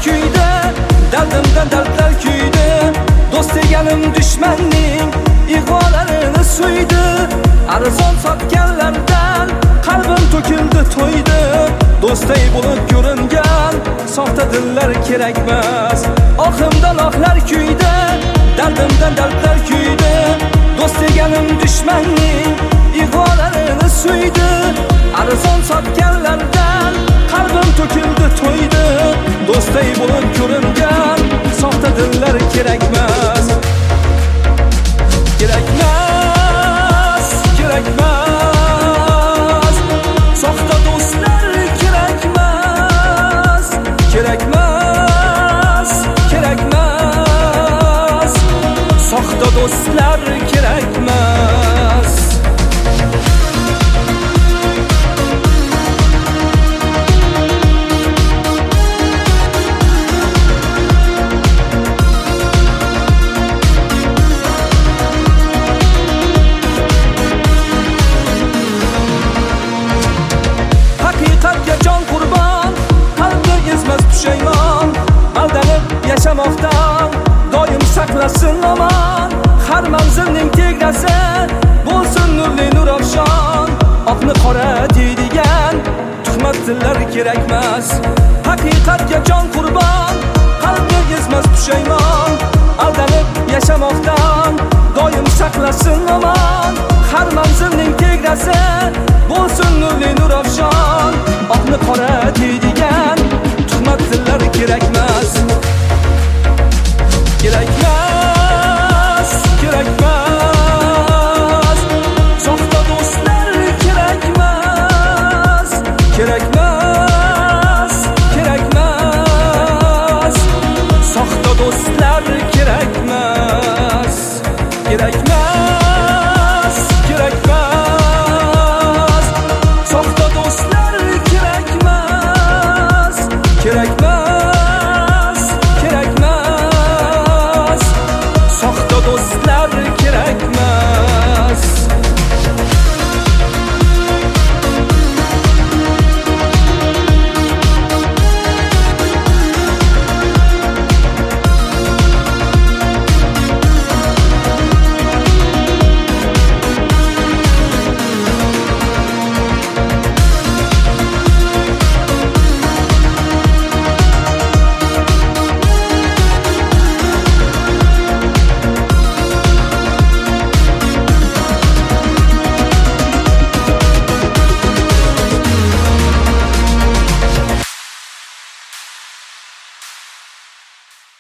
kuydi, dardimdan dardlar kuydi. Do'st deganim dushmanning ig'volarini suydi. Arzon sotganlardan qalbim to'kildi, to'ydi. Do'stday bo'lib ko'ringan soxta dillar kerakmas. Ohimdan ohlar kuydi, dardimdan dardlar kuydi. Do'st deganim dushmanning ig'volarini suydi. Arzon sotganlardan qalbim to'kildi, to'ydi. Do'stday bo'lib ko'ringan soxta dillar kerakmas. Kerakmas, kerakmas. Soxta do'stlar kerakmas. Kerakmas, kerakmas. Soxta do'stlar kerakmas. Jon qurbon, qalbi ezmas pushaymon. Aldanib yashamoqdan doim saqlasin omon. Har manzilning tegrasi bo'lsin nurli nurafshon. Oqni qora deydigan tuhmat tillar kerakmas. Haqiqatga jon qurbon, qalbi ezmas pushaymon. Aldanib yashamoqdan doim saqlasin omon. Har manzilning tegrasi bo'lsin nurli nurafshon. Oqni qora deydigan tuhmat tillar kerakmas. Kerakmas, kerakmas. Soxta do'stlar kerakmas. Kerakmas.